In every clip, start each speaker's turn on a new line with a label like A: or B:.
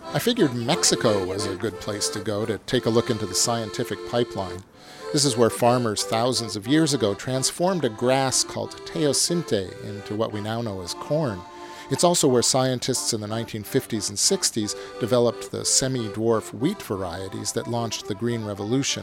A: I figured Mexico was a good place to go to take a look into the scientific pipeline. This is where farmers thousands of years ago transformed a grass called teosinte into what we now know as corn. It's also where scientists in the 1950s and 60s developed the semi-dwarf wheat varieties that launched the Green Revolution.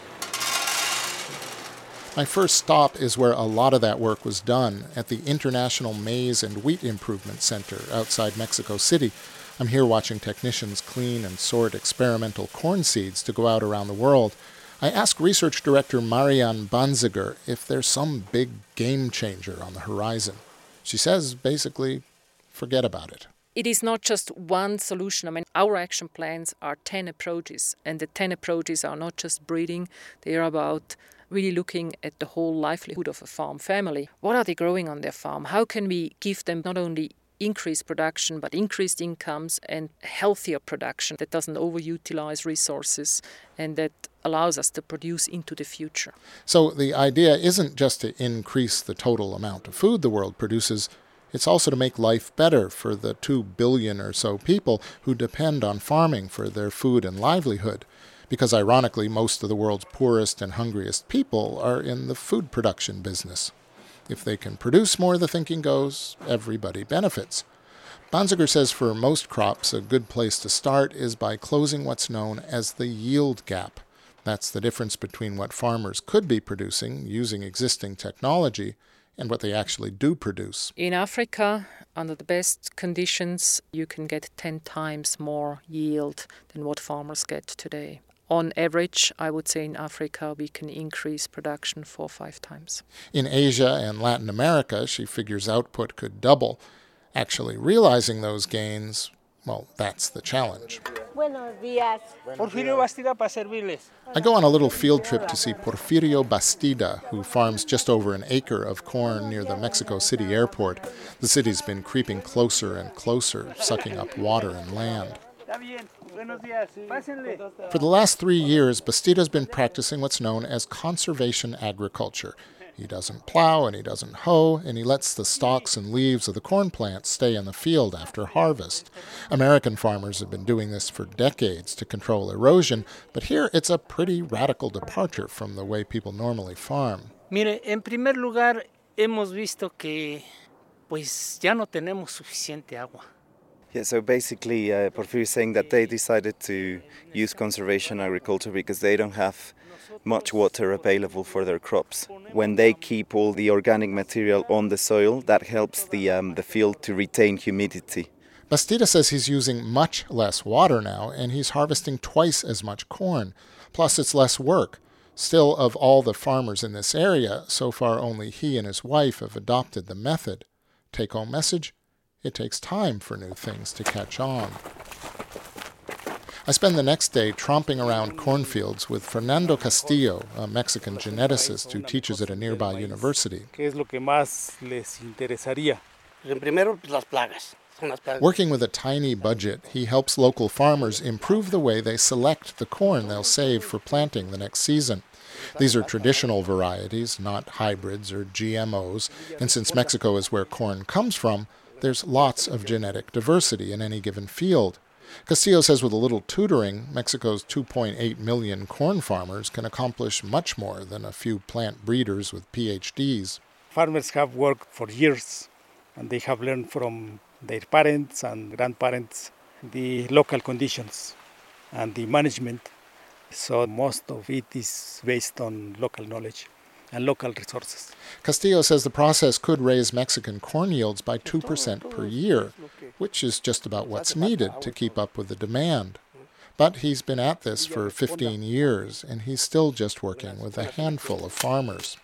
A: My first stop is where a lot of that work was done, at the International Maize and Wheat Improvement Center outside Mexico City. I'm here watching technicians clean and sort experimental corn seeds to go out around the world. I ask research director Marianne Banziger if there's some big game changer on the horizon. She says, basically, forget about it.
B: It is not just one solution. I mean, our action plans are 10 approaches, and the 10 approaches are not just breeding. They are about really looking at the whole livelihood of a farm family. What are they growing on their farm? How can we give them not only increased production, but increased incomes and healthier production that doesn't overutilize resources and that allows us to produce into the future?
A: So the idea isn't just to increase the total amount of food the world produces. It's also to make life better for the 2 billion or so people who depend on farming for their food and livelihood. Because ironically, most of the world's poorest and hungriest people are in the food production business. If they can produce more, the thinking goes, everybody benefits. Banziger says for most crops, a good place to start is by closing what's known as the yield gap. That's the difference between what farmers could be producing using existing technology and what they actually do produce.
B: In Africa, under the best conditions, you can get 10 times more yield than what farmers get today. On average, I would say in Africa, we can increase production 4 or 5 times.
A: In Asia and Latin America, she figures output could double. Actually realizing those gains, well, that's the challenge.
C: Buenos días. Porfirio Bastida para servirles.
A: I go on a little field trip to see Porfirio Bastida, who farms just over an acre of corn near the Mexico City airport. The city's been creeping closer and closer, sucking up water and land. For the last 3 years, Bastida's been practicing what's known as conservation agriculture. He doesn't plow and he doesn't hoe, and he lets the stalks and leaves of the corn plants stay in the field after harvest. American farmers have been doing this for decades to control erosion, but here it's a pretty radical departure from the way people normally farm.
D: Mire, en primer lugar, hemos visto que pues ya no tenemos suficiente agua.
E: Yeah, so basically, Porfirio is saying that they decided to use conservation agriculture because they don't have much water available for their crops. When they keep all the organic material on the soil, that helps the field to retain humidity.
A: Bastida says he's using much less water now, and he's harvesting twice as much corn. Plus, it's less work. Still, of all the farmers in this area, so far only he and his wife have adopted the method. Take-home message? It takes time for new things to catch on. I spend the next day tromping around cornfields with Fernando Castillo, a Mexican geneticist who teaches at a nearby university. Working with a tiny budget, he helps local farmers improve the way they select the corn they'll save for planting the next season. These are traditional varieties, not hybrids or GMOs, and since Mexico is where corn comes from, there's lots of genetic diversity in any given field. Castillo says with a little tutoring, Mexico's 2.8 million corn farmers can accomplish much more than a few plant breeders with PhDs.
F: Farmers have worked for years, and they have learned from their parents and grandparents the local conditions and the management. So most of it is based on local knowledge and local resources.
A: Castillo says the process could raise Mexican corn yields by 2% per year, which is just about what's needed to keep up with the demand. But he's been at this for 15 years, and he's still just working with a handful of farmers.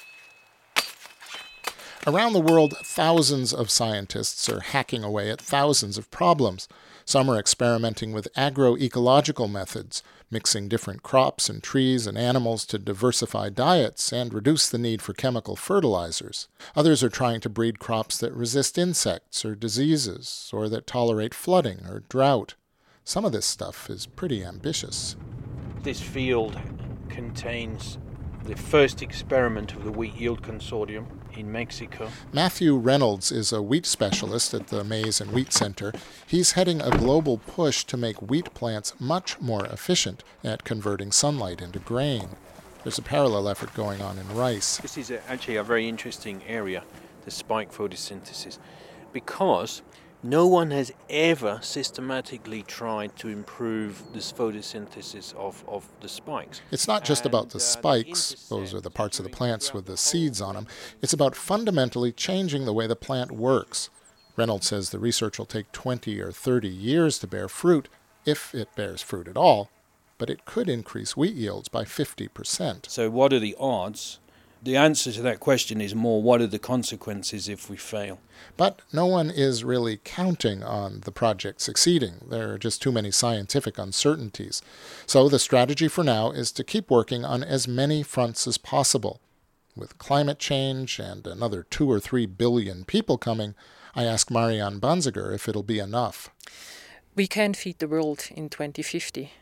A: Around the world, thousands of scientists are hacking away at thousands of problems. Some are experimenting with agroecological methods, mixing different crops and trees and animals to diversify diets and reduce the need for chemical fertilizers. Others are trying to breed crops that resist insects or diseases, or that tolerate flooding or drought. Some of this stuff is pretty ambitious.
G: This field contains the first experiment of the Wheat Yield Consortium in Mexico.
A: Matthew Reynolds is a wheat specialist at the Maize and Wheat Center. He's heading a global push to make wheat plants much more efficient at converting sunlight into grain. There's a parallel effort going on in rice.
G: This is actually a very interesting area, the spike photosynthesis, because no one has ever systematically tried to improve this photosynthesis of the spikes.
A: It's not just about the spikes, those are the parts of the plants with the seeds on them. It's about fundamentally changing the way the plant works. Reynolds says the research will take 20 or 30 years to bear fruit, if it bears fruit at all, but it could increase wheat yields by 50%.
G: So what are the odds? The answer to that question is more, what are the consequences if we fail?
A: But no one is really counting on the project succeeding. There are just too many scientific uncertainties. So the strategy for now is to keep working on as many fronts as possible. With climate change and another 2 or 3 billion people coming, I asked Marianne Banziger if it'll be enough.
B: We can feed the world in 2050.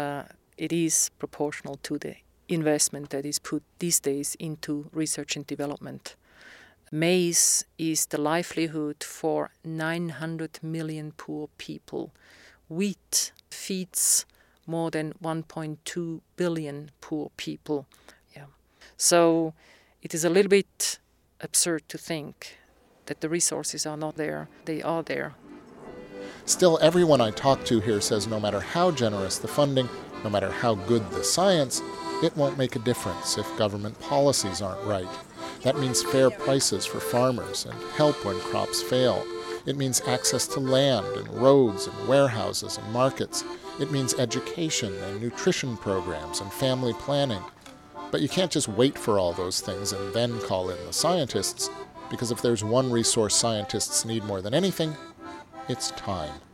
B: It is proportional to the investment that is put these days into research and development. Maize is the livelihood for 900 million poor people. Wheat feeds more than 1.2 billion poor people. Yeah. So it is a little bit absurd to think that the resources are not there. They are there.
A: Still, everyone I talk to here says no matter how generous the funding, no matter how good the science, it won't make a difference if government policies aren't right. That means fair prices for farmers and help when crops fail. It means access to land and roads and warehouses and markets. It means education and nutrition programs and family planning. But you can't just wait for all those things and then call in the scientists, because if there's one resource scientists need more than anything, it's time.